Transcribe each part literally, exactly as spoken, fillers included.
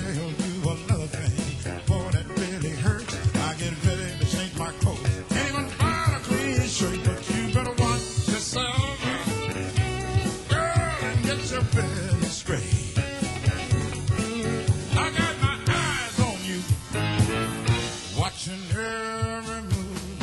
tell you another thing. Boy, that really hurts. I get ready to change my clothes. Can't even find a clean shirt, but you better watch yourself. Girl, and get your business straight. I got my eyes on you, watching every move.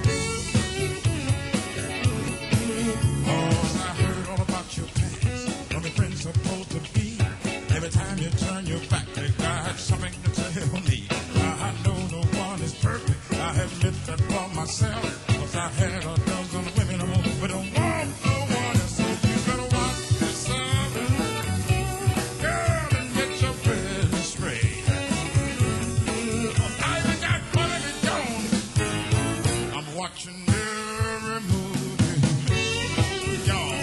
Oh, I heard all about your past, from your friends supposed to be. Every time you turn your back, they got something to tell me. I know no one is perfect. I admit that for myself, 'cause I had a dozen women on, but don't want no one else. So you better watch yourself, girl, and get your business straight. I even got money to don't. I'm watching every move you do. Y'all.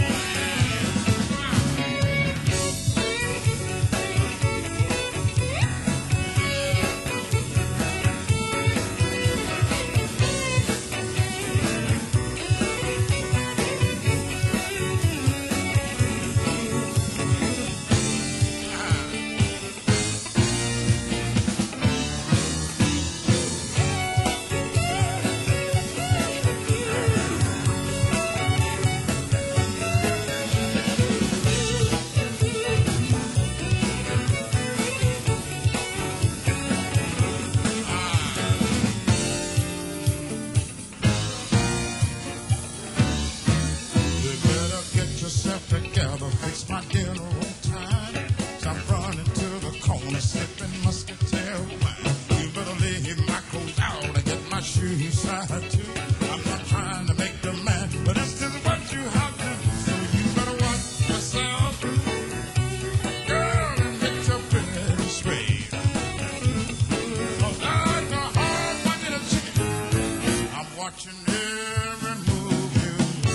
You better get yourself together, fix my dinner on time. I'm running to the corner, sipping muscatel wine. You better leave my clothes out and get my shoes tied too. I'm not trying to make the man, but this is what you have to do. So you better watch yourself, girl, and get your business straight. 'Cause I'm the hard one in a chicken. I'm watching every move you do.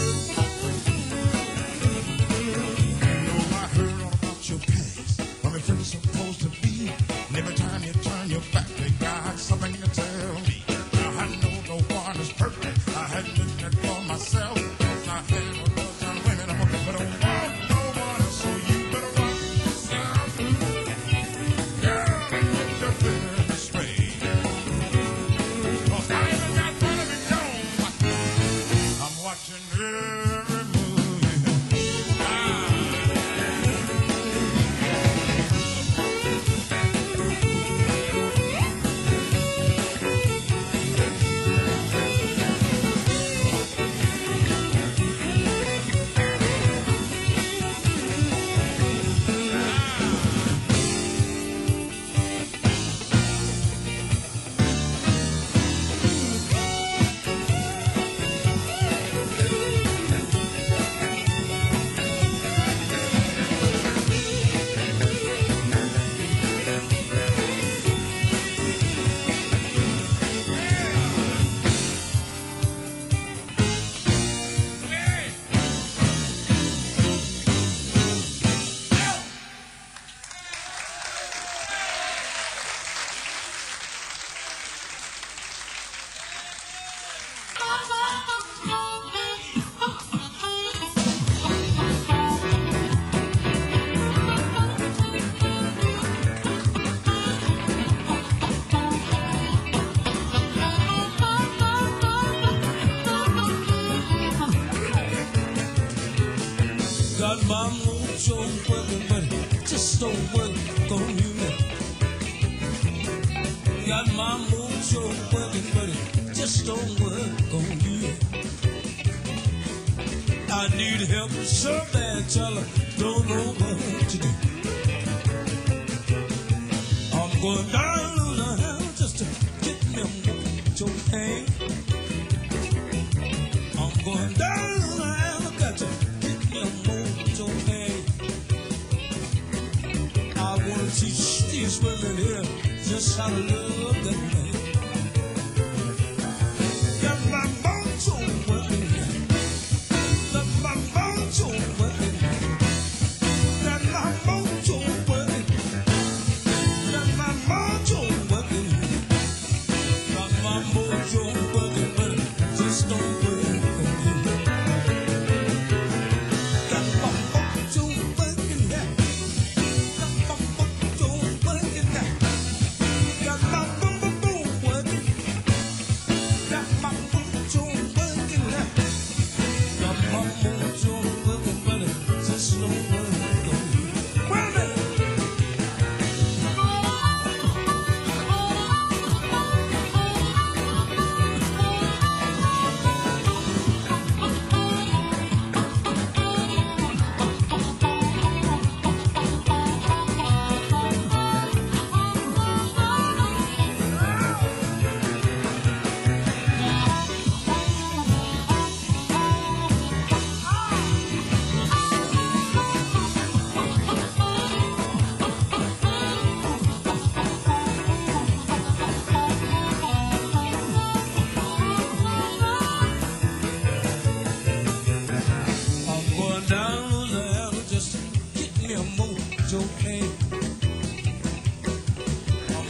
I heard all about your past, from your friends supposed to be. And every time you turn your back, they got something to tell me. Now I know no one is perfect. I admit that for myself. 'Cause I had a dozen women on, but I don't want no one else. So you better watch yourself, girl, and get your business straight. 'Cause I even got money to don't. I'm watching every move you do. Ah. Got my mojo working, but it just don't work on you. Got my mojo working, but it just don't work on you. I need help so bad, tell her, don't know what to do. I'm going down the hill just to get me a mojo pain. I'm going down the hill, got to get me a mojo pain. I want to teach these women here just how to love that man. Got my mojo working, got my mojo working, got my mojo working, got my mojo working, got my mojo working, but it just don't work for me. Got my mojo working, got my mojo working.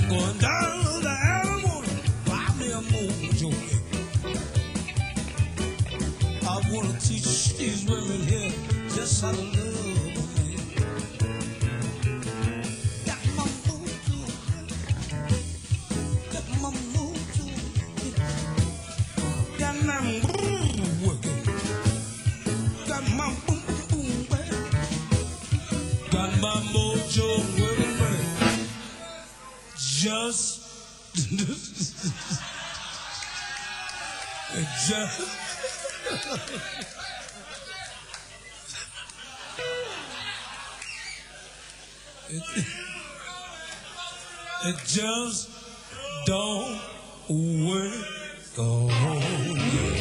Going down to the alley, buy me a mojo. I wanna teach these women here just how to love a man. Got my mojo, got my mojo, got my boom working, got my boom boom baby, got my mojo working, baby. Just, just. It, it just don't work. Oh,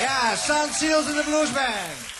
Yeah, Sound Seals and the Blues Band.